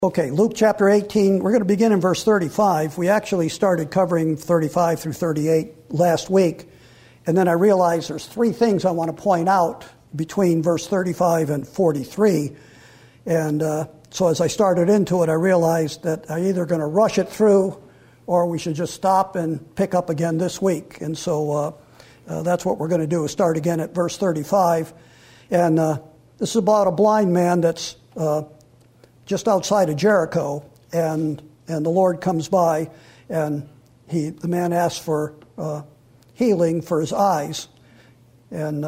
Okay, Luke chapter 18, we're going to begin in verse 35. We actually started covering 35 through 38 last week, and then I realized there's three things I want to point out between verse 35 and 43. And so as I started into it, I realized that I'm either going to rush it through or we should just stop and pick up again this week. And so that's what we're going to do, is start again at verse 35. And this is about a blind man that's just outside of Jericho, and the Lord comes by, and the man asks for healing for his eyes, and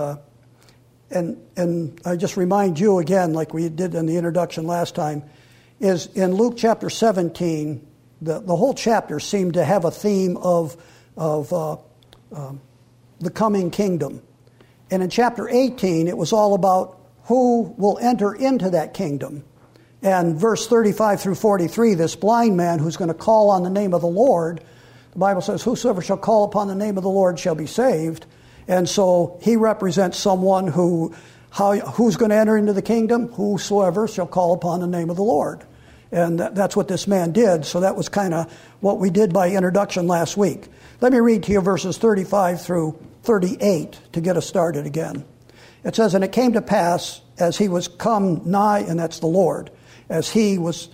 I just remind you again, like we did in the introduction last time, is in Luke chapter 17, the whole chapter seemed to have a theme of the coming kingdom, and in chapter 18 it was all about who will enter into that kingdom. And verse 35 through 43, this blind man who's going to call on the name of the Lord, the Bible says, whosoever shall call upon the name of the Lord shall be saved. And so he represents someone who's going to enter into the kingdom? Whosoever shall call upon the name of the Lord. And that's what this man did. So that was kind of what we did by introduction last week. Let me read to you verses 35 through 38 to get us started again. It says, and it came to pass, as he was come nigh, and that's the Lord, as he was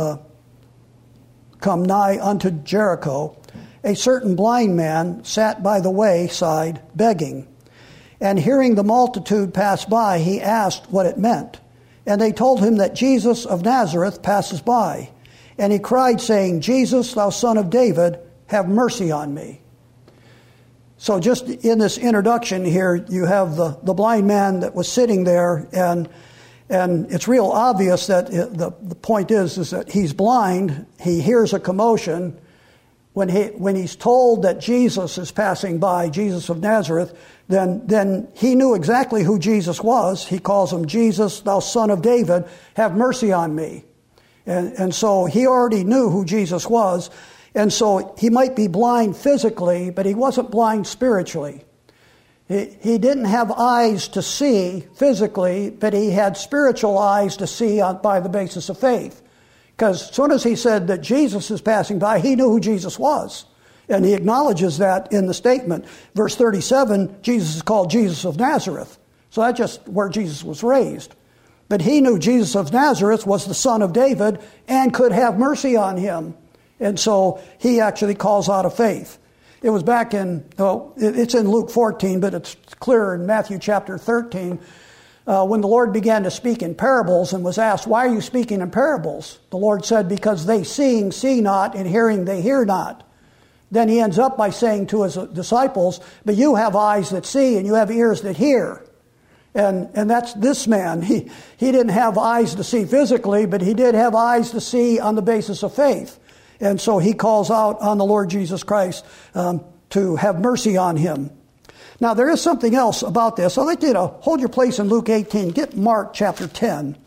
come nigh unto Jericho, a certain blind man sat by the wayside begging. And hearing the multitude pass by, he asked what it meant. And they told him that Jesus of Nazareth passes by. And he cried, saying, Jesus, thou son of David, have mercy on me. So just in this introduction here, you have the blind man that was sitting there, and it's real obvious that the point is that he's blind. He hears a commotion. When he's told that Jesus is passing by, Jesus of Nazareth, then he knew exactly who Jesus was. He calls him, Jesus, thou son of David, have mercy on me. And so he already knew who Jesus was. And so he might be blind physically, but he wasn't blind spiritually. He didn't have eyes to see physically, but he had spiritual eyes to see by the basis of faith. Because as soon as he said that Jesus is passing by, he knew who Jesus was. And he acknowledges that in the statement. Verse 37, Jesus is called Jesus of Nazareth. So that's just where Jesus was raised. But he knew Jesus of Nazareth was the son of David and could have mercy on him. And so he actually calls out of faith. It was back it's in Luke 14, but it's clearer in Matthew chapter 13, when the Lord began to speak in parables and was asked, why are you speaking in parables? The Lord said, because they seeing see not, and hearing they hear not. Then he ends up by saying to his disciples, but you have eyes that see and you have ears that hear. And that's this man. He didn't have eyes to see physically, but he did have eyes to see on the basis of faith. And so he calls out on the Lord Jesus Christ to have mercy on him. Now, there is something else about this. I'd like you to hold your place in Luke 18. Get Mark chapter 10.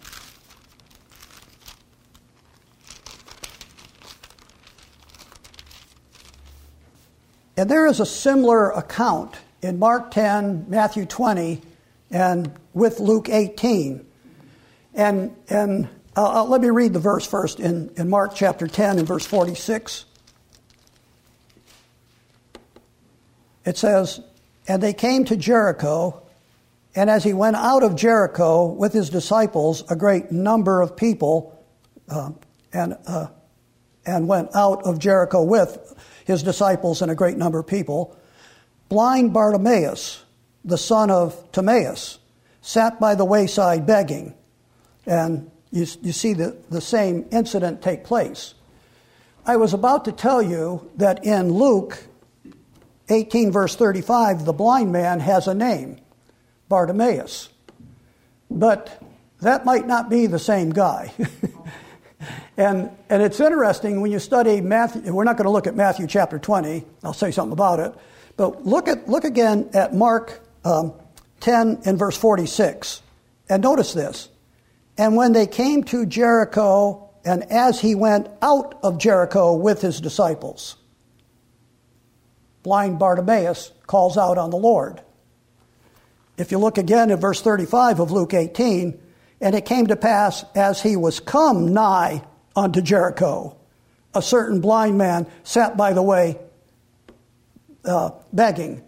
And there is a similar account in Mark 10, Matthew 20, and with Luke 18. And let me read the verse first in Mark chapter 10 and verse 46. It says, and they came to Jericho, and as he went out of Jericho with his disciples, a great number of people, and went out of Jericho with his disciples and a great number of people, blind Bartimaeus, the son of Timaeus, sat by the wayside begging. And you see the same incident take place. I was about to tell you that in Luke 18 verse 35, the blind man has a name, Bartimaeus. But that might not be the same guy. And it's interesting when you study Matthew. We're not going to look at Matthew chapter 20. I'll say something about it. But look again at Mark 10 and verse 46. And notice this. And when they came to Jericho, and as he went out of Jericho with his disciples, blind Bartimaeus calls out on the Lord. If you look again at verse 35 of Luke 18, and it came to pass as he was come nigh unto Jericho. A certain blind man sat by the way begging.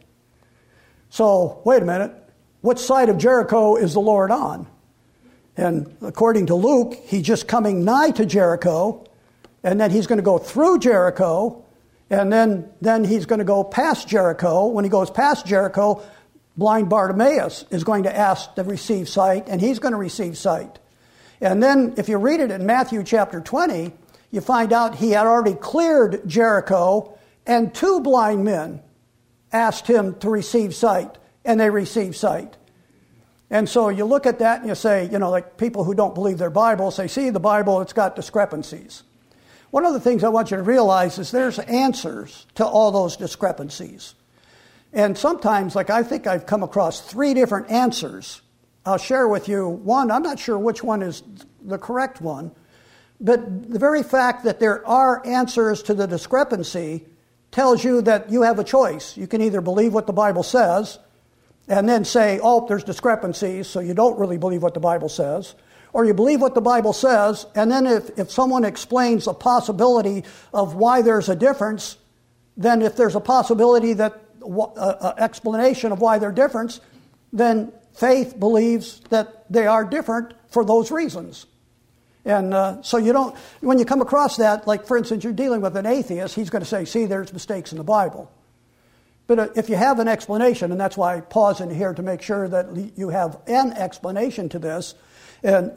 So, wait a minute. Which side of Jericho is the Lord on? And according to Luke, he's just coming nigh to Jericho, and then he's going to go through Jericho, and then he's going to go past Jericho. When he goes past Jericho, blind Bartimaeus is going to ask to receive sight, and he's going to receive sight. And then if you read it in Matthew chapter 20, you find out he had already cleared Jericho, and 2 blind men asked him to receive sight, and they received sight. And so you look at that and you say, like people who don't believe their Bible say, see, the Bible, it's got discrepancies. One of the things I want you to realize is there's answers to all those discrepancies. And sometimes, I think I've come across 3 different answers. I'll share with you one. I'm not sure which one is the correct one. But the very fact that there are answers to the discrepancy tells you that you have a choice. You can either believe what the Bible says and then say, oh, there's discrepancies, so you don't really believe what the Bible says. Or you believe what the Bible says, and then if someone explains a possibility of why there's a difference, then if there's a possibility that explanation of why they're different, then faith believes that they are different for those reasons. And so you don't, when you come across that, like for instance, you're dealing with an atheist, he's going to say, see, there's mistakes in the Bible. But if you have an explanation, and that's why I pause in here to make sure that you have an explanation to this, and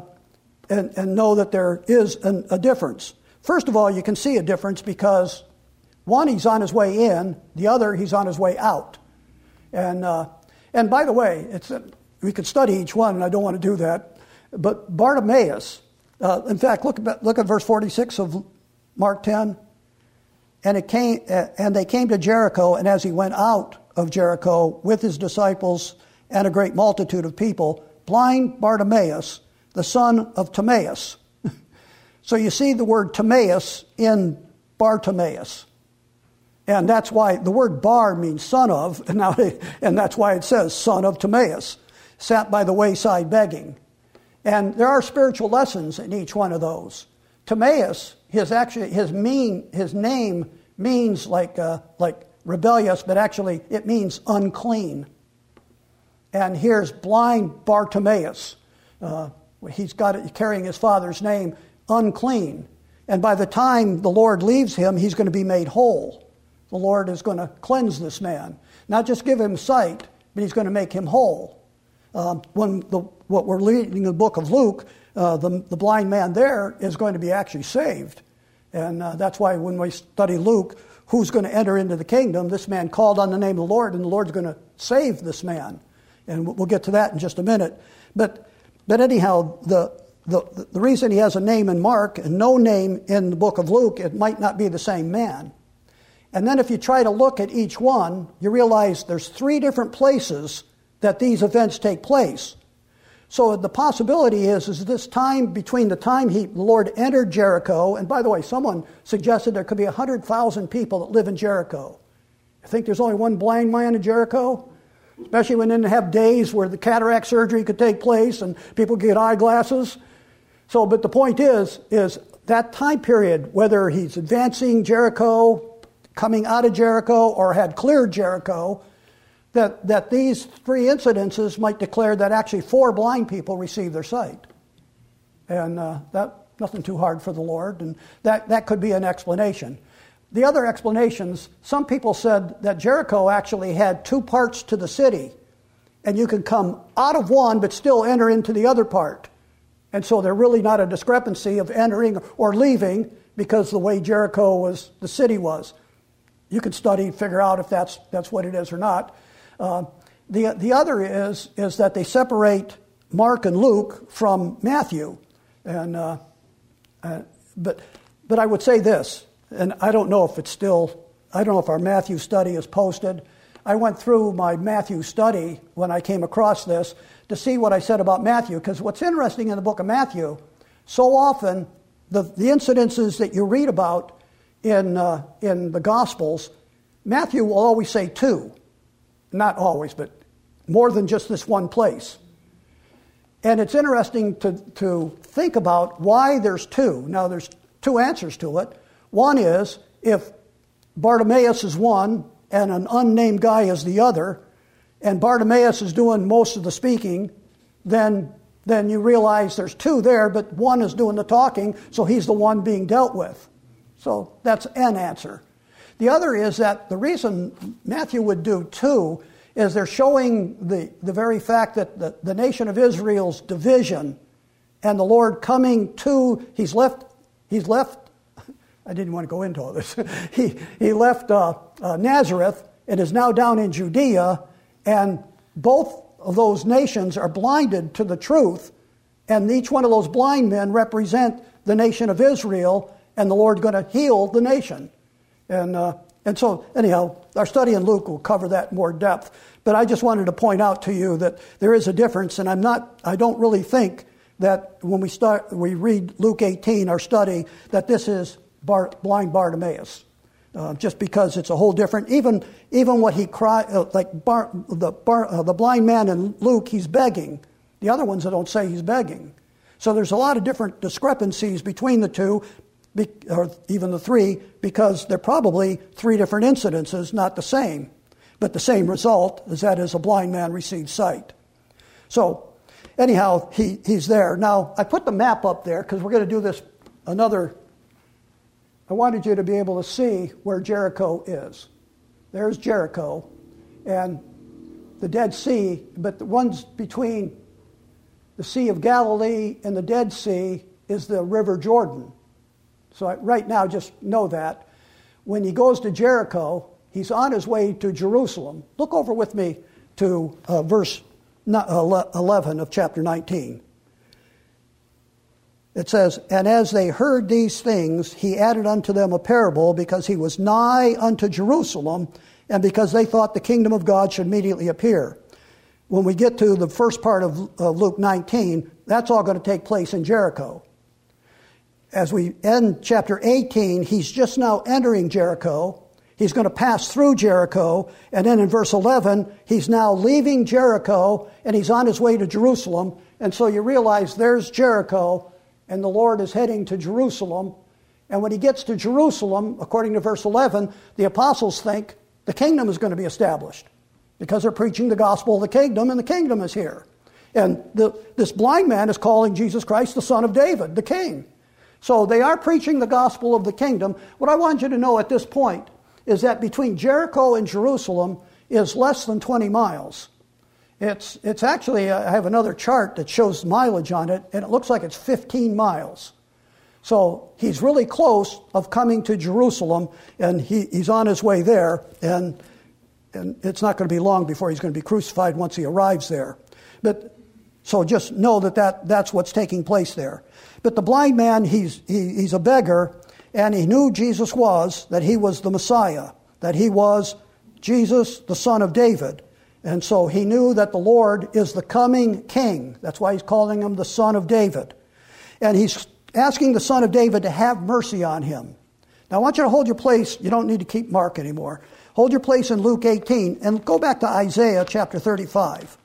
know that there is a difference. First of all, you can see a difference because one, he's on his way in; the other, he's on his way out. And by the way, we could study each one, and I don't want to do that. But Bartimaeus, in fact, look at verse 46 of Mark 10. And they came to Jericho, and as he went out of Jericho with his disciples and a great multitude of people, blind Bartimaeus, the son of Timaeus. So you see the word Timaeus in Bartimaeus. And that's why the word bar means son of, and that's why it says son of Timaeus, sat by the wayside begging. And there are spiritual lessons in each one of those. Timaeus, his name means like rebellious, but actually it means unclean. And here's blind Bartimaeus. He's carrying his father's name, unclean. And by the time the Lord leaves him, he's going to be made whole. The Lord is going to cleanse this man. Not just give him sight, but he's going to make him whole. What we're reading in the book of Luke, the blind man there is going to be actually saved. And that's why when we study Luke, who's going to enter into the kingdom, this man called on the name of the Lord, and the Lord's going to save this man. And we'll get to that in just a minute. But anyhow, the reason he has a name in Mark and no name in the book of Luke, it might not be the same man. And then if you try to look at each one, you realize there's 3 different places that these events take place. So the possibility is this time between the time the Lord entered Jericho, and by the way, someone suggested there could be 100,000 people that live in Jericho. I think there's only one blind man in Jericho, especially when they didn't have days where the cataract surgery could take place and people could get eyeglasses. So, but the point is that time period, whether he's advancing Jericho, coming out of Jericho, or had cleared Jericho, that these 3 incidences might declare that actually 4 blind people received their sight. And that nothing too hard for the Lord, and that could be an explanation. The other explanations, some people said that Jericho actually had 2 parts to the city, and you can come out of one but still enter into the other part. And so there's really not a discrepancy of entering or leaving because the way Jericho the city was. You can study, figure out if that's what it is or not. The other is that they separate Mark and Luke from Matthew, and but I would say this, and I don't know if our Matthew study is posted. I went through my Matthew study when I came across this to see what I said about Matthew, because what's interesting in the book of Matthew, so often the incidences that you read about in the Gospels, Matthew will always say 2. Not always, but more than just this one place. And it's interesting to think about why there's two. Now, there's two answers to it. One is, if Bartimaeus is one and an unnamed guy is the other, and Bartimaeus is doing most of the speaking, then you realize there's two there, but one is doing the talking, so he's the one being dealt with. So that's an answer. The other is that the reason Matthew would do two is they're showing the very fact that the nation of Israel's division and the Lord coming to, he's left, I didn't want to go into all this. he left Nazareth and is now down in Judea, and both of those nations are blinded to the truth, and each one of those blind men represent the nation of Israel, and the Lord's going to heal the nation. And so, anyhow, our study in Luke will cover that in more depth. But I just wanted to point out to you that there is a difference, and I don't really think that when we read Luke 18, our study, that this is blind Bartimaeus. Just because it's a whole different, even what he cried, the blind man in Luke, he's begging. The other ones, I don't say he's begging. So there's a lot of different discrepancies between the two, or even the three, because they're probably three different incidences, not the same, but the same result, as that is a blind man received sight. So anyhow, he's there. Now, I put the map up there because we're going to do this I wanted you to be able to see where Jericho is. There's Jericho and the Dead Sea, but the ones between the Sea of Galilee and the Dead Sea is the River Jordan. So right now, just know that. When he goes to Jericho, he's on his way to Jerusalem. Look over with me to verse 11 of chapter 19. It says, "And as they heard these things, he added unto them a parable, because he was nigh unto Jerusalem, and because they thought the kingdom of God should immediately appear." When we get to the first part of Luke 19, that's all going to take place in Jericho. As we end chapter 18, he's just now entering Jericho. He's going to pass through Jericho, and then in verse 11, he's now leaving Jericho, and he's on his way to Jerusalem. And so you realize there's Jericho, and the Lord is heading to Jerusalem. And when he gets to Jerusalem, according to verse 11, the apostles think the kingdom is going to be established because they're preaching the gospel of the kingdom, and the kingdom is here. And this blind man is calling Jesus Christ the Son of David, the King. So they are preaching the gospel of the kingdom. What I want you to know at this point is that between Jericho and Jerusalem is less than 20 miles. It's actually, I have another chart that shows mileage on it, and it looks like it's 15 miles. So he's really close of coming to Jerusalem, and he's on his way there, and it's not going to be long before he's going to be crucified once he arrives there. So just know that's what's taking place there. But the blind man, he's a beggar, and he knew Jesus that he was the Messiah, that he was Jesus, the Son of David. And so he knew that the Lord is the coming King. That's why he's calling him the Son of David. And he's asking the Son of David to have mercy on him. Now I want you to hold your place. You don't need to keep Mark anymore. Hold your place in Luke 18 and go back to Isaiah chapter 35.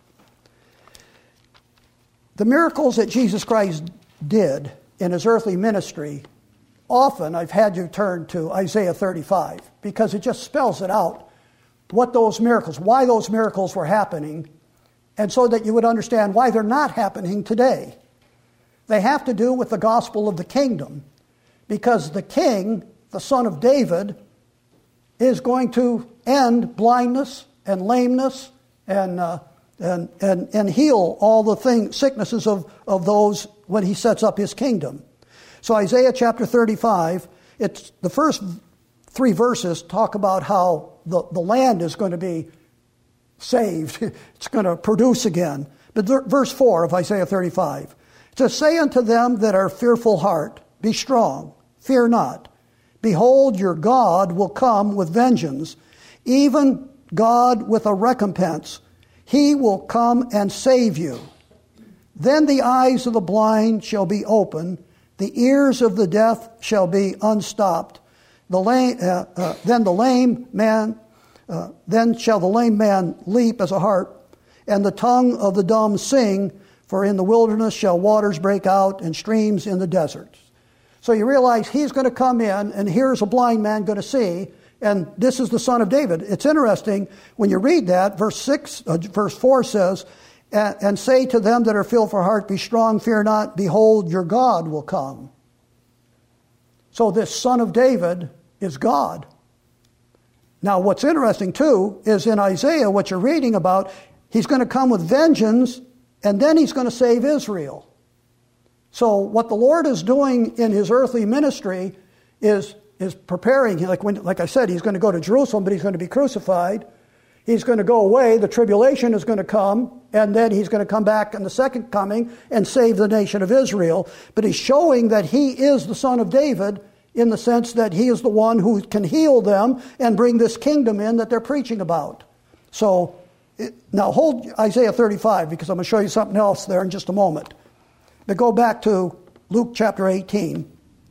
The miracles that Jesus Christ did in his earthly ministry, often I've had you turn to Isaiah 35 because it just spells it out. What those miracles, why those miracles were happening, and so that you would understand why they're not happening today. They have to do with the gospel of the kingdom, because the king, the Son of David, is going to end blindness and lameness and heal all the sicknesses of those when he sets up his kingdom. So Isaiah chapter 35, it's the first 3 verses talk about how the land is going to be saved. It's going to produce again. But verse 4 of Isaiah 35, it says, "Say unto them that are fearful heart, be strong, fear not. Behold, your God will come with vengeance, even God with a recompense. He will come and save you. Then the eyes of the blind shall be opened, the ears of the deaf shall be unstopped. Then shall the lame man leap as a hart, and the tongue of the dumb sing, for in the wilderness shall waters break out and streams in the deserts. So you realize he's going to come in, and here's a blind man going to see, and this is the Son of David. It's interesting when you read that. Verse 4 says, and say to them that are filled for heart, be strong, fear not, behold, your God will come. So this Son of David is God. Now what's interesting too is in Isaiah, what you're reading about, he's going to come with vengeance, and then he's going to save Israel. So what the Lord is doing in his earthly ministry is preparing. Like I said, he's going to go to Jerusalem, but he's going to be crucified. He's going to go away. The tribulation is going to come, and then he's going to come back in the second coming and save the nation of Israel. But he's showing that he is the Son of David in the sense that he is the one who can heal them and bring this kingdom in that they're preaching about. So now hold Isaiah 35, because I'm going to show you something else there in just a moment. But go back to Luke chapter 18.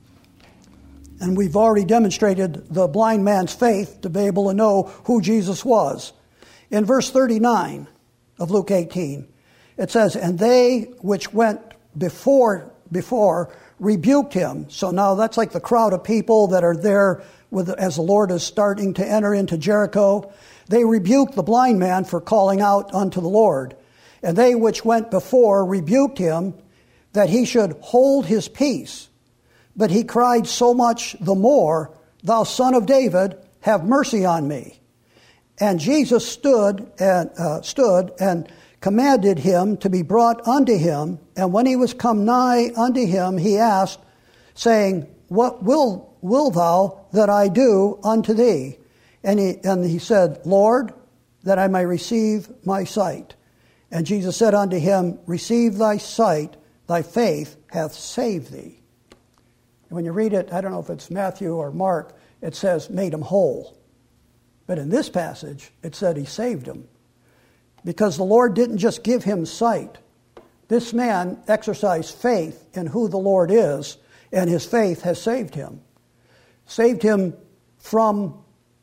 And we've already demonstrated the blind man's faith to be able to know who Jesus was. In verse 39 of Luke 18, it says, and they which went before rebuked him. So now that's like the crowd of people that are there as the Lord is starting to enter into Jericho. They rebuked the blind man for calling out unto the Lord. And they which went before rebuked him that he should hold his peace. But he cried so much the more, thou Son of David, have mercy on me. And Jesus stood and commanded him to be brought unto him. And when he was come nigh unto him, he asked, saying, what will thou that I do unto thee? And he said, Lord, that I may receive my sight. And Jesus said unto him, receive thy sight, thy faith hath saved thee. And when you read it, I don't know if it's Matthew or Mark, it says made him whole. But in this passage, it said he saved him. Because the Lord didn't just give him sight. This man exercised faith in who the Lord is, and his faith has saved him. Saved him from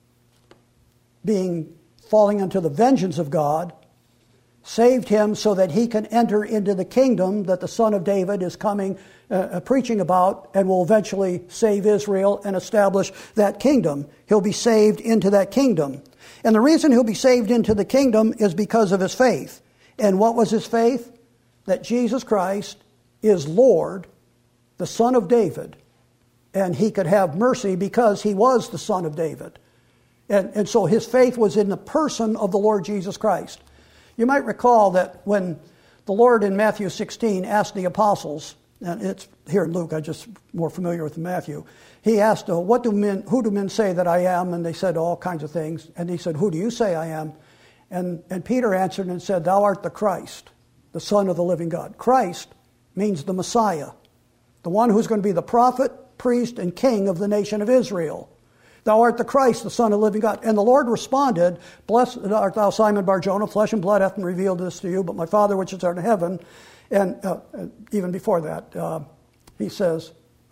falling into the vengeance of God. Saved him so that he can enter into the kingdom that the Son of David is coming preaching about, and will eventually save Israel and establish that kingdom. He'll be saved into that kingdom. And the reason he'll be saved into the kingdom is because of his faith. And what was his faith? That Jesus Christ is Lord, the Son of David, and he could have mercy because he was the Son of David. And so his faith was in the person of the Lord Jesus Christ. You might recall that when the Lord in Matthew 16 asked the apostles, and it's here in Luke, I'm just more familiar with Matthew. He asked, who do men say that I am? And they said all kinds of things. And he said, who do you say I am? And Peter answered and said, thou art the Christ, the Son of the living God. Christ means the Messiah, the one who's going to be the prophet, priest, and king of the nation of Israel. Thou art the Christ, the Son of the living God. And the Lord responded, blessed art thou, Simon Bar-Jonah, flesh and blood hath revealed this to you, but my Father which is in heaven. And even before that, he says,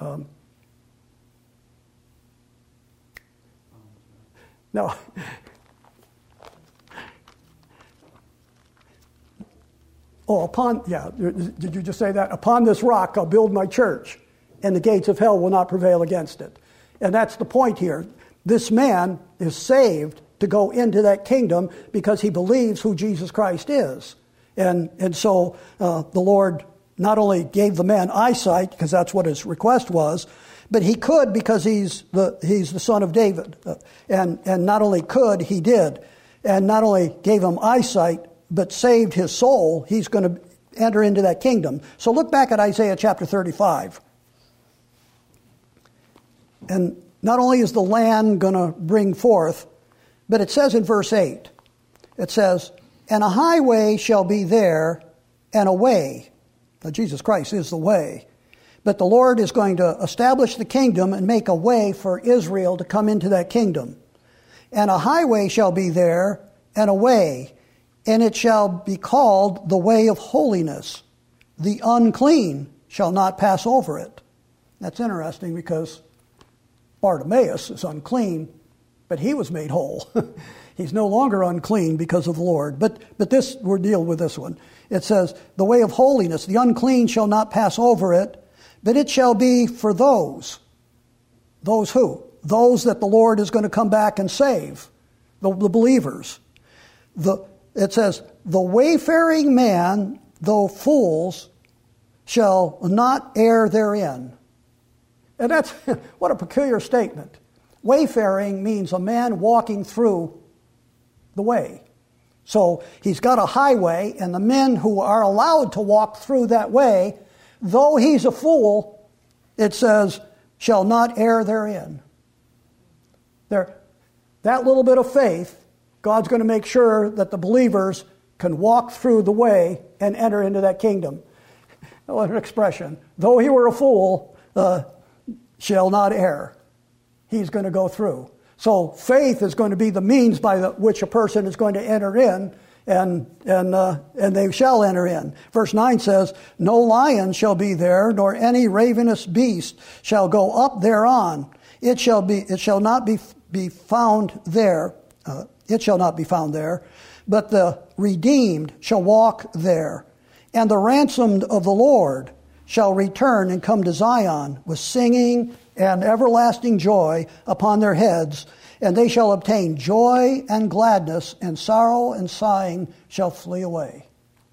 no. Did you just say that? Upon this rock I'll build my church, and the gates of hell will not prevail against it. And that's the point here. This man is saved to go into that kingdom because he believes who Jesus Christ is. And so the Lord not only gave the man eyesight, because that's what his request was, but he could because he's the Son of David. And not only could, he did. And not only gave him eyesight, but saved his soul. He's going to enter into that kingdom. So look back at Isaiah chapter 35. And not only is the land going to bring forth, but it says in verse 8, it says, and a highway shall be there, and a way. Now, Jesus Christ is the way. But the Lord is going to establish the kingdom and make a way for Israel to come into that kingdom. And a highway shall be there, and a way, and it shall be called the way of holiness. The unclean shall not pass over it. That's interesting because Bartimaeus is unclean but he was made whole. He's no longer unclean because of the Lord. But this, we'll deal with this one. It says, the way of holiness, the unclean shall not pass over it, but it shall be for those. Those who? Those that the Lord is going to come back and save. The believers. It says, the wayfaring man, though fools, shall not err therein. And that's, what a peculiar statement. Wayfaring means a man walking through the way. So he's got a highway, and the men who are allowed to walk through that way, though he's a fool, it says, shall not err therein. That little bit of faith, God's going to make sure that the believers can walk through the way and enter into that kingdom. What an expression. Though he were a fool, shall not err. He's going to go through. So faith is going to be the means by which a person is going to enter in, and they shall enter in. Verse 9 says, no lion shall be there, nor any ravenous beast shall go up thereon. It shall not be found there. It shall not be found there, but the redeemed shall walk there. And the ransomed of the Lord shall return and come to Zion with singing and everlasting joy upon their heads, and they shall obtain joy and gladness, and sorrow and sighing shall flee away.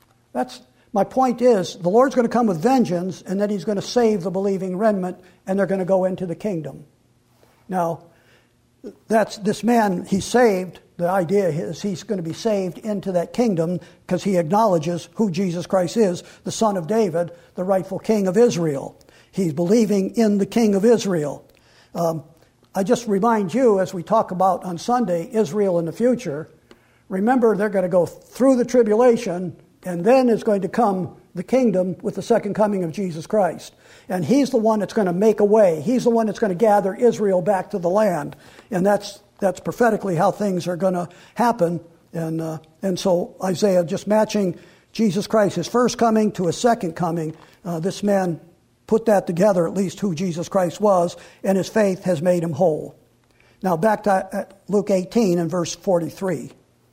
My point is, the Lord's going to come with vengeance, and then he's going to save the believing remnant, and they're going to go into the kingdom. Now, that's this man, he's saved. The idea is he's going to be saved into that kingdom because he acknowledges who Jesus Christ is, the Son of David, the rightful King of Israel. He's believing in the King of Israel. I just remind you, as we talk about on Sunday, Israel in the future, remember they're going to go through the tribulation, and then is going to come the kingdom with the second coming of Jesus Christ. And he's the one that's going to make a way. He's the one that's going to gather Israel back to the land. And that's prophetically how things are going to happen. And so Isaiah, just matching Jesus Christ, his first coming to his second coming, this man put that together, at least who Jesus Christ was, and his faith has made him whole. Now back to Luke 18 and verse 43.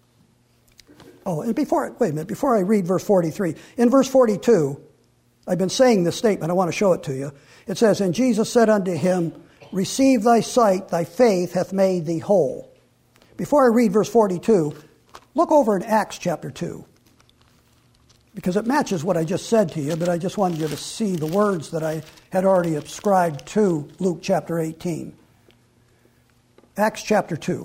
Oh, and before I read verse 43, in verse 42, I've been saying this statement, I want to show it to you. It says, and Jesus said unto him, receive thy sight, thy faith hath made thee whole. Before I read verse 42, look over in Acts chapter 2. Because it matches what I just said to you, but I just wanted you to see the words that I had already ascribed to Luke chapter 18. Acts chapter 2.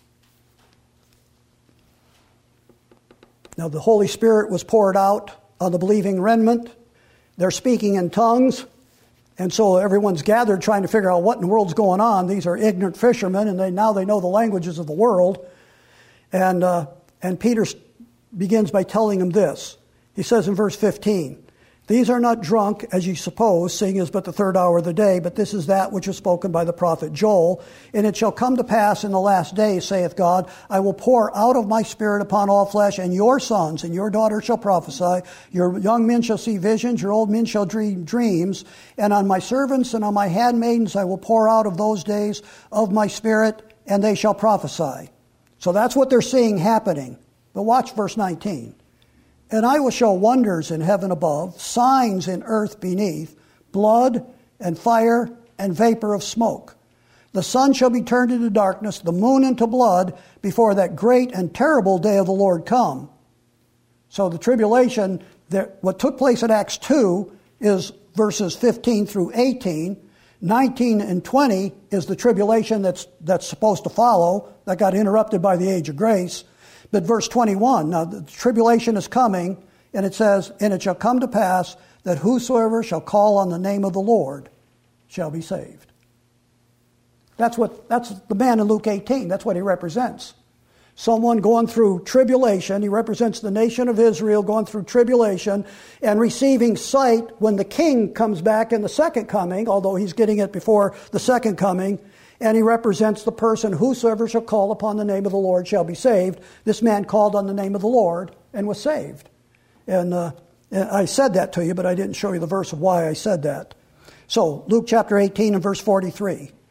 Now the Holy Spirit was poured out on the believing remnant. They're speaking in tongues. And so everyone's gathered trying to figure out what in the world's going on. These are ignorant fishermen, and now they know the languages of the world. And Peter begins by telling them this. He says in verse 15, these are not drunk, as ye suppose, seeing it is but the third hour of the day, but this is that which was spoken by the prophet Joel. And it shall come to pass in the last days, saith God, I will pour out of my spirit upon all flesh, and your sons and your daughters shall prophesy. Your young men shall see visions, your old men shall dream dreams. And on my servants and on my handmaidens I will pour out of those days of my spirit, and they shall prophesy. So that's what they're seeing happening. But watch verse 19. And I will show wonders in heaven above, signs in earth beneath, blood and fire and vapor of smoke. The sun shall be turned into darkness, the moon into blood, before that great and terrible day of the Lord come. So the tribulation, what took place in Acts 2 is verses 15 through 18. 19 and 20 is the tribulation that's supposed to follow, that got interrupted by the age of grace. But verse 21, now the tribulation is coming, and it says, and it shall come to pass that whosoever shall call on the name of the Lord shall be saved. That's the man in Luke 18. That's what he represents. Someone going through tribulation. He represents the nation of Israel going through tribulation and receiving sight when the king comes back in the second coming, although he's getting it before the second coming. And he represents the person, whosoever shall call upon the name of the Lord shall be saved. This man called on the name of the Lord and was saved. And I said that to you, but I didn't show you the verse of why I said that. So, Luke chapter 18 and verse 43.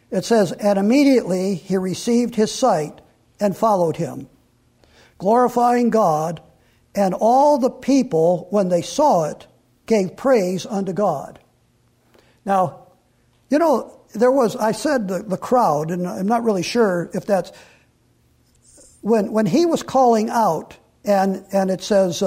It says, and immediately he received his sight and followed him, glorifying God, and all the people, when they saw it, gave praise unto God. Now, you know, I said the crowd, and I'm not really sure if that's, when he was calling out, and it says,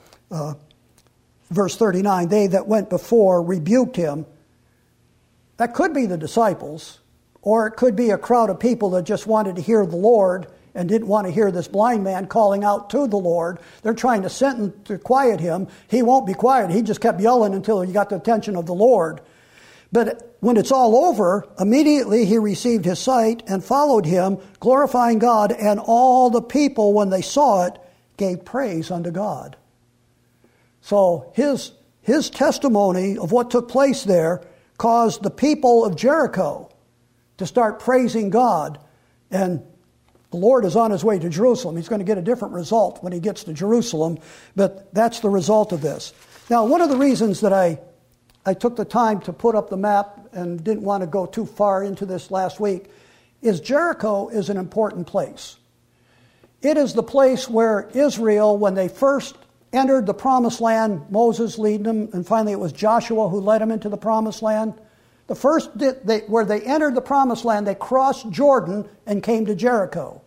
verse 39, they that went before rebuked him. That could be the disciples, or it could be a crowd of people that just wanted to hear the Lord and didn't want to hear this blind man calling out to the Lord. They're trying to quiet him. He won't be quiet. He just kept yelling until he got the attention of the Lord. But when it's all over, immediately he received his sight and followed him, glorifying God, and all the people, when they saw it, gave praise unto God. So his testimony of what took place there caused the people of Jericho to start praising God. And the Lord is on his way to Jerusalem. He's going to get a different result when he gets to Jerusalem, but that's the result of this. Now, one of the reasons that I took the time to put up the map and didn't want to go too far into this last week is Jericho is an important place. It is the place where Israel, when they first entered the promised land, Moses leading them, and finally it was Joshua who led them into the promised land. The first, where they entered the promised land, they crossed Jordan and came to Jericho.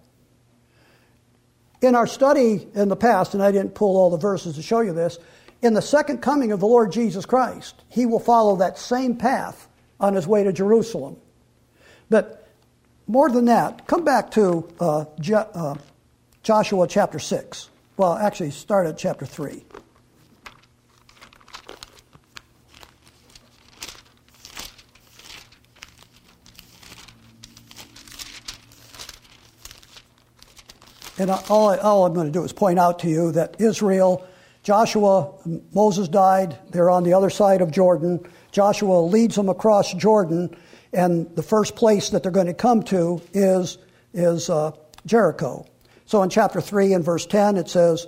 In our study in the past, and I didn't pull all the verses to show you this, in the second coming of the Lord Jesus Christ, he will follow that same path on his way to Jerusalem. But more than that, come back to Joshua chapter 6. Well, actually, start at chapter 3. And all I'm going to do is point out to you that Israel, Joshua, Moses died. They're on the other side of Jordan. Joshua leads them across Jordan, and the first place that they're going to come to is Jericho. So in chapter 3 and verse 10 it says,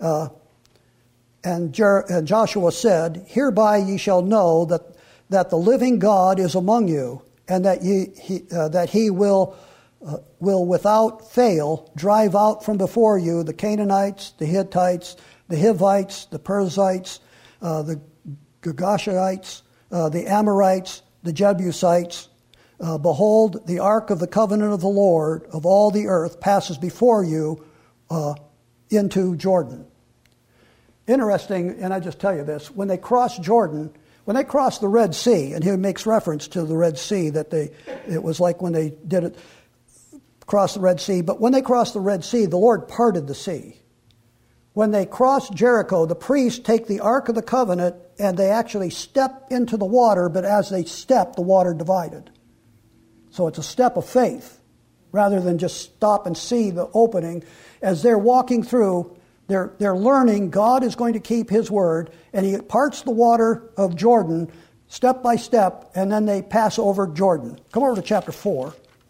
and Joshua said, hereby ye shall know that the living God is among you, and that he will without fail drive out from before you the Canaanites, the Hittites, the Hivites, the Perizzites, the Girgashites, the Amorites, the Jebusites. Behold, the ark of the covenant of the Lord of all the earth passes before you into Jordan. Interesting, and I just tell you this, when they crossed Jordan, when they crossed the Red Sea, and he makes reference to the Red Sea, that it was like when they did it, cross the Red Sea, but when they crossed the Red Sea, the Lord parted the sea. When they crossed Jericho, the priests take the Ark of the Covenant and they actually step into the water, but as they step, the water divided. So it's a step of faith rather than just stop and see the opening. As they're walking through, they're learning God is going to keep his word, and he parts the water of Jordan step by step, and then they pass over Jordan. Come over to chapter 4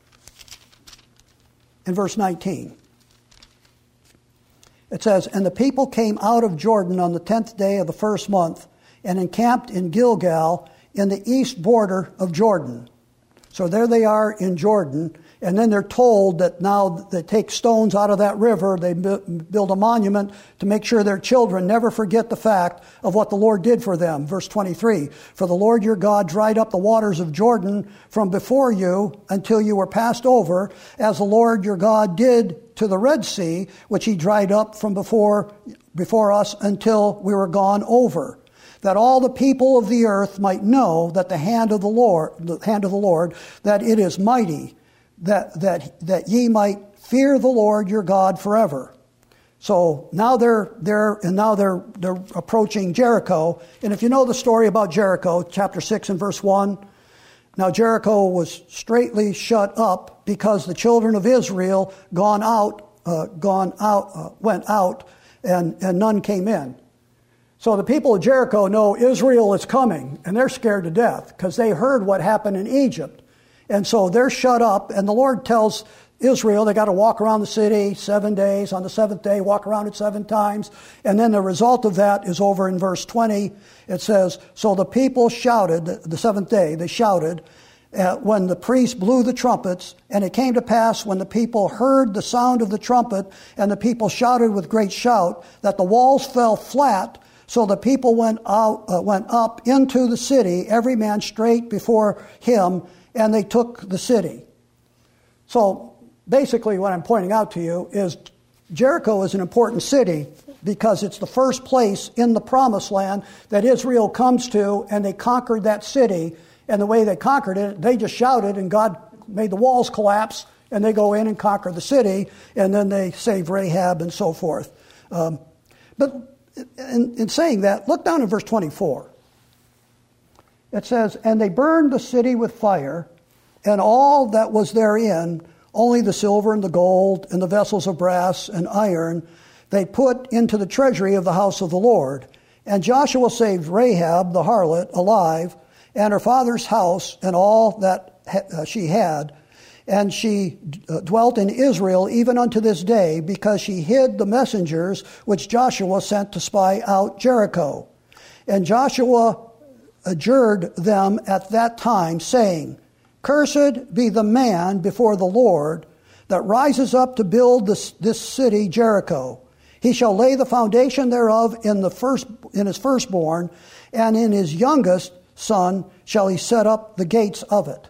in verse 19. It says, and the people came out of Jordan on the 10th day of the first month and encamped in Gilgal in the east border of Jordan. So there they are in Jordan, and then they're told that now they take stones out of that river, they build a monument to make sure their children never forget the fact of what the Lord did for them. Verse 23, for the Lord your God dried up the waters of Jordan from before you until you were passed over, as the Lord your God did to the Red Sea, which he dried up from before us until we were gone over, that all the people of the earth might know that the hand of the Lord, that it is mighty, that ye might fear the Lord your God forever. So now they're approaching Jericho, and if you know the story about Jericho, chapter 6 and verse 1, now Jericho was straitly shut up because the children of Israel went out, and none came in. So the people of Jericho know Israel is coming, and they're scared to death because they heard what happened in Egypt. And so they're shut up, and the Lord tells Israel they got to walk around the city 7 days. On the seventh day, walk around it 7 times. And then the result of that is over in verse 20. It says, so the people shouted, the seventh day, they shouted, when the priest blew the trumpets. And it came to pass when the people heard the sound of the trumpet, and the people shouted with great shout, that the walls fell flat. So the people went up into the city, every man straight before him, and they took the city. So basically what I'm pointing out to you is Jericho is an important city because it's the first place in the promised land that Israel comes to, and they conquered that city. And the way they conquered it, they just shouted, and God made the walls collapse, and they go in and conquer the city, and then they save Rahab and so forth. But in saying that, look down in verse 24. It says, and they burned the city with fire, and all that was therein, only the silver and the gold and the vessels of brass and iron, they put into the treasury of the house of the Lord. And Joshua saved Rahab the harlot alive, and her father's house and all that she had. And she dwelt in Israel even unto this day, because she hid the messengers which Joshua sent to spy out Jericho. And Joshua adjured them at that time, saying, Cursed be the man before the Lord that rises up to build this city Jericho. He shall lay the foundation thereof in his firstborn, and in his youngest son shall he set up the gates of it.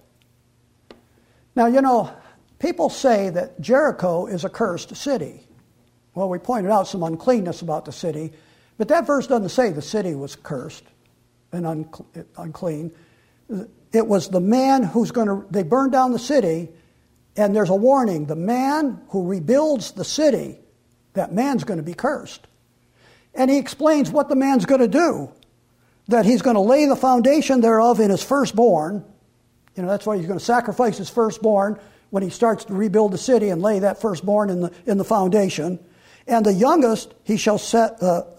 Now, you know, people say that Jericho is a cursed city. Well, we pointed out some uncleanness about the city, but that verse doesn't say the city was cursed and unclean. It was the man they burned down the city, and there's a warning. The man who rebuilds the city, that man's going to be cursed. And he explains what the man's going to do. That he's going to lay the foundation thereof in his firstborn. You know, that's why he's going to sacrifice his firstborn when he starts to rebuild the city and lay that firstborn in the foundation. And the youngest he shall set up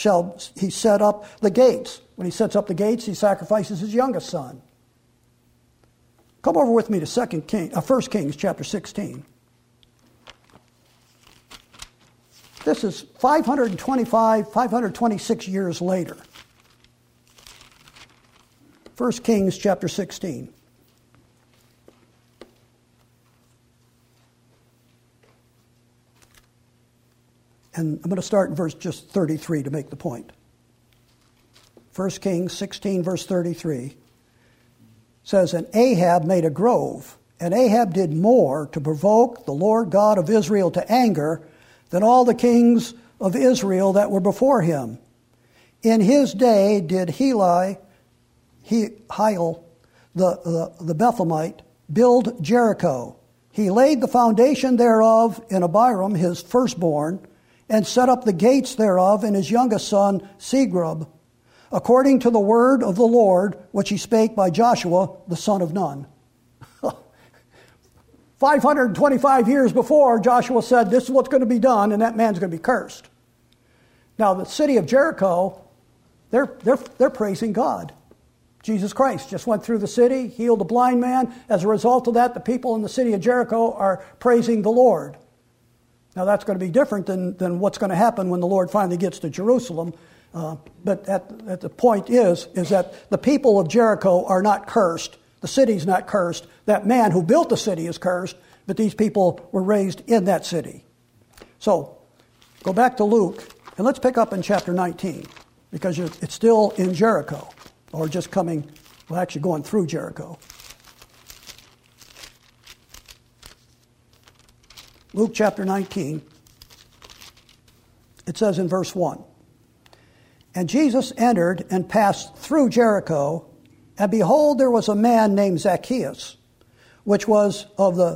the gates. When he sets up the gates, he sacrifices his youngest son. Come over with me to 1 Kings chapter 16. This is 526 years later. 1 Kings chapter 16. And I'm going to start in verse just 33 to make the point. 1 Kings 16, verse 33 says, And Ahab made a grove, and Ahab did more to provoke the Lord God of Israel to anger than all the kings of Israel that were before him. In his day did Hiel, the Bethlehemite, build Jericho. He laid the foundation thereof in Abiram, his firstborn, and set up the gates thereof in his youngest son, Segub, according to the word of the Lord, which he spake by Joshua, the son of Nun. 525 years before, Joshua said, this is what's going to be done, and that man's going to be cursed. Now, the city of Jericho, they're praising God. Jesus Christ just went through the city, healed a blind man. As a result of that, the people in the city of Jericho are praising the Lord. Now, that's going to be different than what's going to happen when the Lord finally gets to Jerusalem. But at the point is that the people of Jericho are not cursed. The city's not cursed. That man who built the city is cursed, but these people were raised in that city. So, go back to Luke, and let's pick up in chapter 19, because it's still in Jericho, or just going through Jericho. Luke chapter 19, it says in verse 1, And Jesus entered and passed through Jericho, and behold, there was a man named Zacchaeus, which was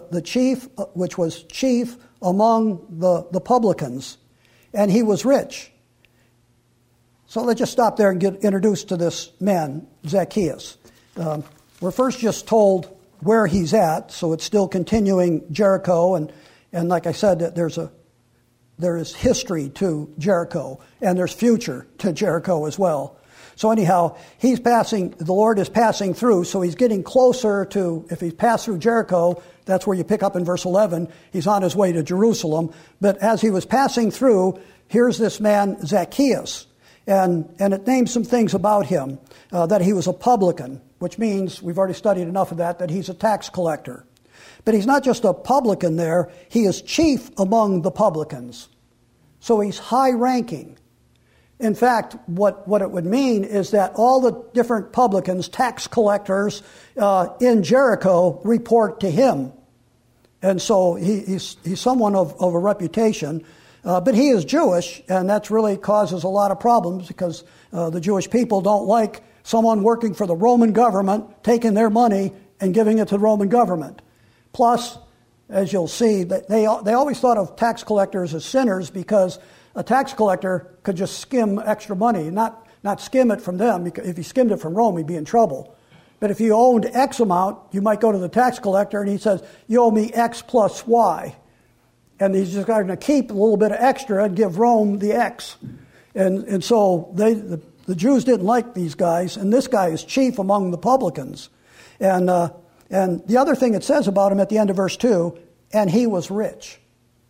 chief among the publicans, and he was rich. So let's just stop there and get introduced to this man, Zacchaeus. We're first just told where he's at, so it's still continuing Jericho, and like I said, there is history to Jericho, and there's future to Jericho as well. So anyhow, the Lord is passing through, so he's getting closer to, if he passed through Jericho, that's where you pick up in verse 11, he's on his way to Jerusalem. But as he was passing through, here's this man Zacchaeus. And it names some things about him, that he was a publican, which means, we've already studied enough of that he's a tax collector. But he's not just a publican there, he is chief among the publicans. So he's high-ranking. In fact, what it would mean is that all the different publicans, tax collectors in Jericho, report to him. And so he's someone of a reputation. But he is Jewish, and that really causes a lot of problems because the Jewish people don't like someone working for the Roman government, taking their money and giving it to the Roman government. Plus, as you'll see, that they always thought of tax collectors as sinners because a tax collector could just skim extra money, not skim it from them. If he skimmed it from Rome, he'd be in trouble. But if you owned X amount, you might go to the tax collector and he says, you owe me X plus Y. And he's just going to keep a little bit of extra and give Rome the X. And so the Jews didn't like these guys, and this guy is chief among the publicans. And the other thing it says about him at the end of verse 2, and he was rich.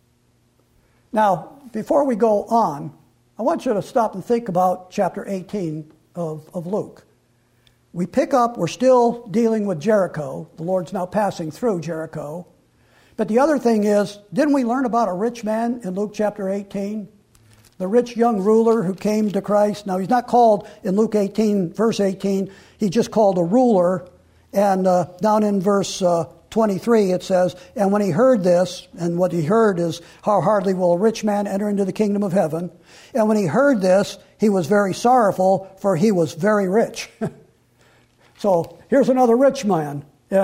Now, before we go on, I want you to stop and think about chapter 18 of Luke. We're still dealing with Jericho. The Lord's now passing through Jericho. But the other thing is, didn't we learn about a rich man in Luke chapter 18? The rich young ruler who came to Christ. Now, he's not called in Luke 18, verse 18, he's just called a ruler. And down in verse 23 it says, and when he heard this, and what he heard is, how hardly will a rich man enter into the kingdom of heaven. And when he heard this, he was very sorrowful, for he was very rich. So here's another rich man.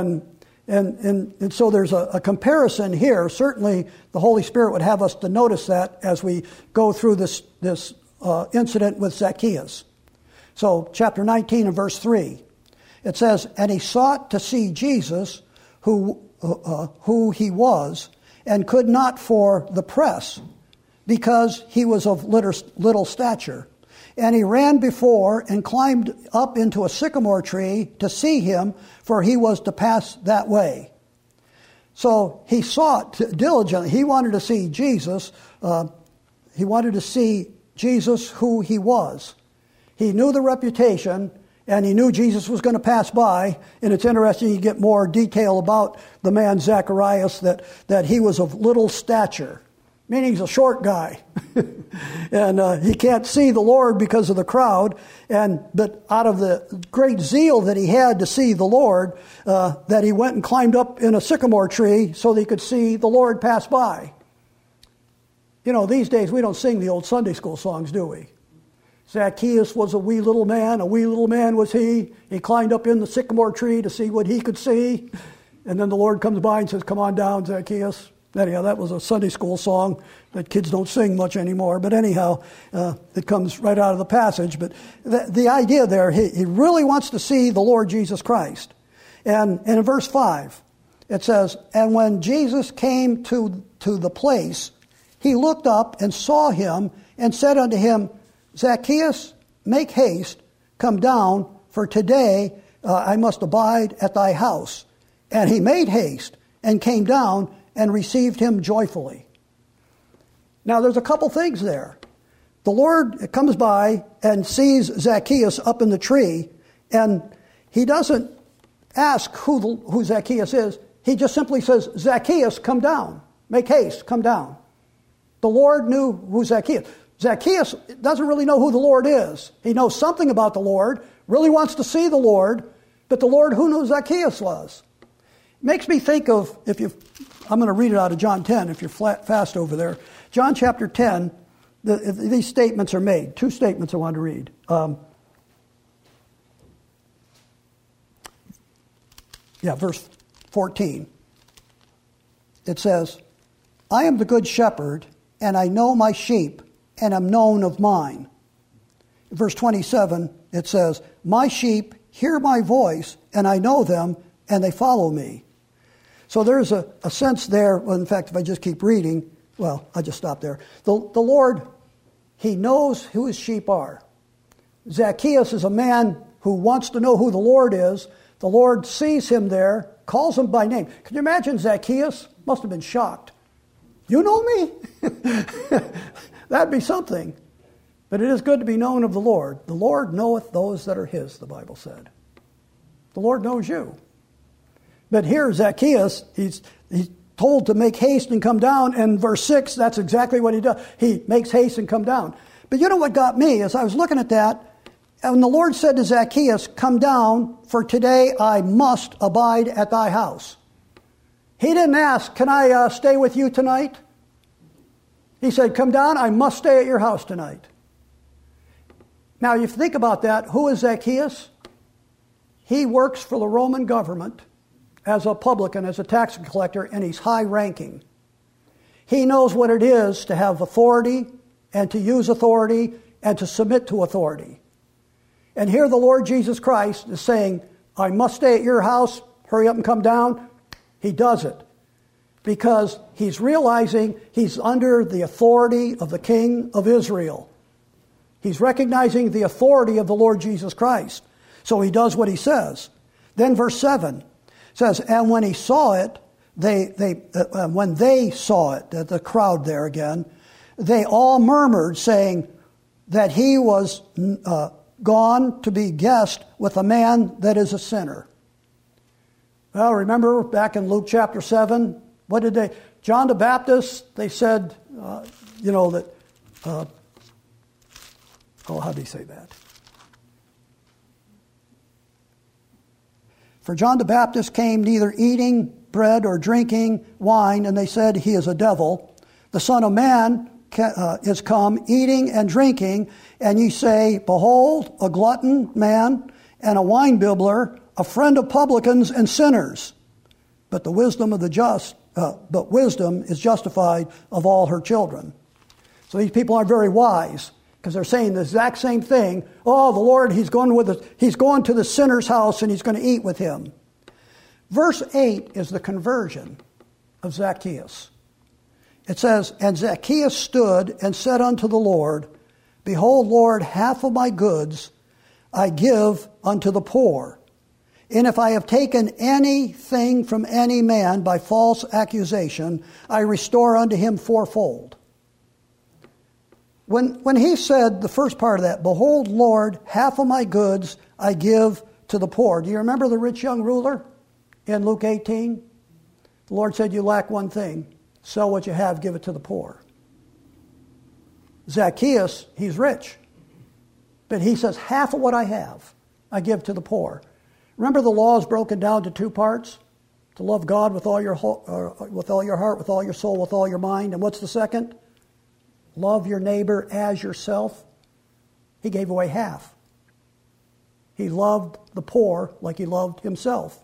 And so there's a comparison here. Certainly the Holy Spirit would have us to notice that as we go through this incident with Zacchaeus. So chapter 19 and verse 3, it says, and he sought to see Jesus, who he was, and could not for the press, because he was of little stature. And he ran before and climbed up into a sycamore tree to see him, for he was to pass that way. So he sought diligently. He wanted to see Jesus. He wanted to see Jesus who he was. He knew the reputation, and he knew Jesus was going to pass by. And it's interesting, you get more detail about the man Zacharias, that he was of little stature, meaning he's a short guy. And he can't see the Lord because of the crowd. But out of the great zeal that he had to see the Lord, that he went and climbed up in a sycamore tree so that he could see the Lord pass by. You know, these days we don't sing the old Sunday school songs, do we? Zacchaeus was a wee little man was he. He climbed up in the sycamore tree to see what he could see. And then the Lord comes by and says, come on down, Zacchaeus. Anyhow, that was a Sunday school song that kids don't sing much anymore. But anyhow, it comes right out of the passage. But the idea there, he really wants to see the Lord Jesus Christ. And in verse 5, it says, and when Jesus came to the place, he looked up and saw him and said unto him, Zacchaeus, make haste, come down, for today I must abide at thy house. And he made haste and came down and received him joyfully. Now, there's a couple things there. The Lord comes by and sees Zacchaeus up in the tree, and he doesn't ask who Zacchaeus is. He just simply says, Zacchaeus, come down. Make haste, come down. The Lord knew who Zacchaeus. Zacchaeus doesn't really know who the Lord is. He knows something about the Lord, really wants to see the Lord, but the Lord who knew Zacchaeus was. Makes me think of, I'm going to read it out of John 10 if you're fast over there. John chapter 10, these statements are made. Two statements I want to read. Verse 14. It says, I am the good shepherd, and I know my sheep, and am known of mine. Verse 27, it says, my sheep hear my voice, and I know them, and they follow me. So there's a sense there. Well, in fact, if I just keep reading, well, I'll just stop there. The Lord, he knows who his sheep are. Zacchaeus is a man who wants to know who the Lord is. The Lord sees him there, calls him by name. Can you imagine Zacchaeus? Must have been shocked. You know me? That'd be something. But it is good to be known of the Lord. The Lord knoweth those that are his, the Bible said. The Lord knows you. But here, Zacchaeus, he's told to make haste and come down. And verse 6, that's exactly what he does. He makes haste and come down. But you know what got me? As I was looking at that, and the Lord said to Zacchaeus, come down, for today I must abide at thy house. He didn't ask, can I stay with you tonight? He said, come down, I must stay at your house tonight. Now, if you think about that, who is Zacchaeus? He works for the Roman government as a publican, as a tax collector, and he's high ranking. He knows what it is to have authority and to use authority and to submit to authority. And here the Lord Jesus Christ is saying, I must stay at your house, hurry up and come down. He does it because he's realizing he's under the authority of the King of Israel. He's recognizing the authority of the Lord Jesus Christ. So he does what he says. Then verse 7 says, and when he saw it, when they saw it, the crowd there again, they all murmured, saying that he was gone to be guest with a man that is a sinner. Well, remember back in Luke chapter 7, what did they, John the Baptist, they said, how do you say that? For John the Baptist came neither eating bread or drinking wine, and they said he is a devil. The Son of Man is come eating and drinking, and ye say, behold, a glutton man and a winebibbler, a friend of publicans and sinners. But the wisdom of the just, but wisdom is justified of all her children. So these people aren't very wise because they're saying the exact same thing. Oh, the Lord, he's going to the sinner's house and he's going to eat with him. Verse 8 is the conversion of Zacchaeus. It says, and Zacchaeus stood and said unto the Lord, behold, Lord, half of my goods I give unto the poor. And if I have taken anything from any man by false accusation, I restore unto him fourfold. When he said the first part of that, behold, Lord, half of my goods I give to the poor. Do you remember the rich young ruler in Luke 18? The Lord said, you lack one thing. Sell what you have, give it to the poor. Zacchaeus, he's rich. But he says, half of what I have, I give to the poor. Remember the law is broken down to two parts? To love God with all your heart, with all your soul, with all your mind. And what's the second? Love your neighbor as yourself. He gave away half. He loved the poor like he loved himself.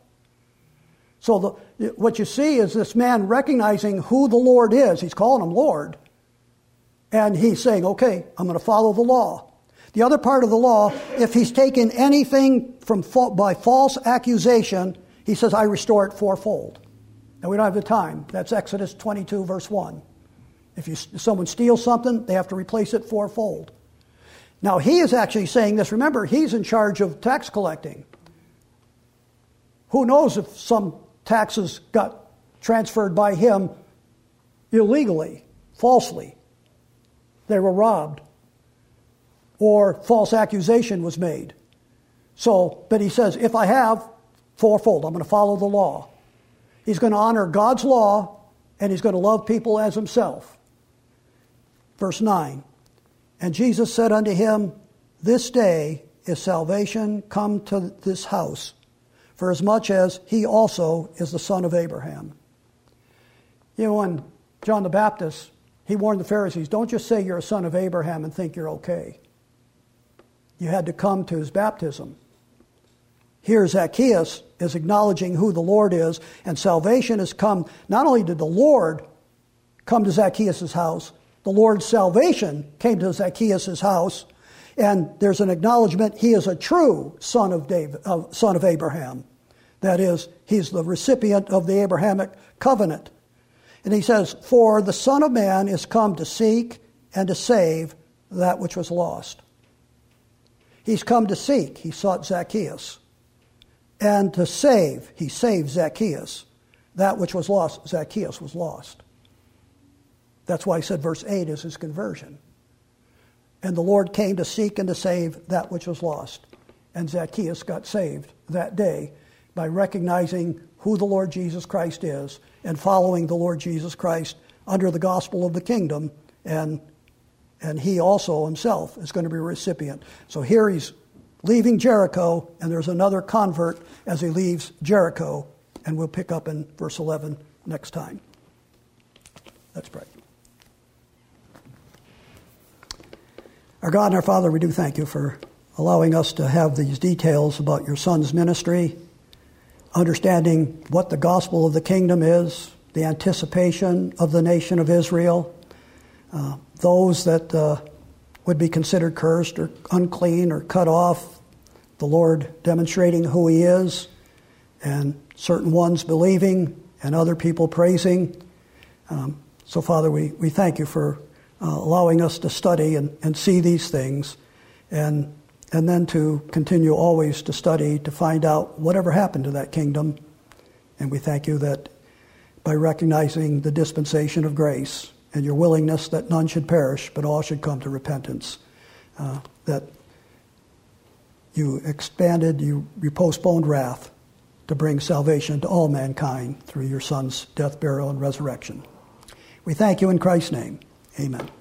So what you see is this man recognizing who the Lord is. He's calling him Lord. And he's saying, okay, I'm going to follow the law. The other part of the law, if he's taken anything by false accusation, he says, I restore it fourfold. Now, we don't have the time. That's Exodus 22, verse 1. If someone steals something, they have to replace it fourfold. Now, he is actually saying this. Remember, he's in charge of tax collecting. Who knows if some taxes got transferred by him illegally, falsely. They were robbed. Or false accusation was made. But he says, if I have, fourfold, I'm going to follow the law. He's going to honor God's law, and he's going to love people as himself. Verse 9, and Jesus said unto him, this day is salvation come to this house, for as much as he also is the son of Abraham. You know, when John the Baptist, he warned the Pharisees, don't just say you're a son of Abraham and think you're okay. You had to come to his baptism. Here Zacchaeus is acknowledging who the Lord is, and salvation has come. Not only did the Lord come to Zacchaeus' house, the Lord's salvation came to Zacchaeus' house, and there's an acknowledgement he is a true son of Abraham. That is, he's the recipient of the Abrahamic covenant. And he says, for the Son of Man is come to seek and to save that which was lost. He's come to seek, he sought Zacchaeus. And to save, he saved Zacchaeus. That which was lost, Zacchaeus was lost. That's why he said verse 8 is his conversion. And the Lord came to seek and to save that which was lost. And Zacchaeus got saved that day by recognizing who the Lord Jesus Christ is and following the Lord Jesus Christ under the gospel of the kingdom. And he also himself is going to be a recipient. So here he's leaving Jericho, and there's another convert as he leaves Jericho. And we'll pick up in verse 11 next time. Let's pray. Our God and our Father, we do thank you for allowing us to have these details about your Son's ministry, understanding what the gospel of the kingdom is, the anticipation of the nation of Israel, those that would be considered cursed or unclean or cut off, the Lord demonstrating who he is, and certain ones believing and other people praising. So, Father, we thank you for allowing us to study and see these things, and then to continue always to study to find out whatever happened to that kingdom. And we thank you that by recognizing the dispensation of grace and your willingness that none should perish, but all should come to repentance, that you expanded, you postponed wrath to bring salvation to all mankind through your Son's death, burial, and resurrection. We thank you in Christ's name. Amen.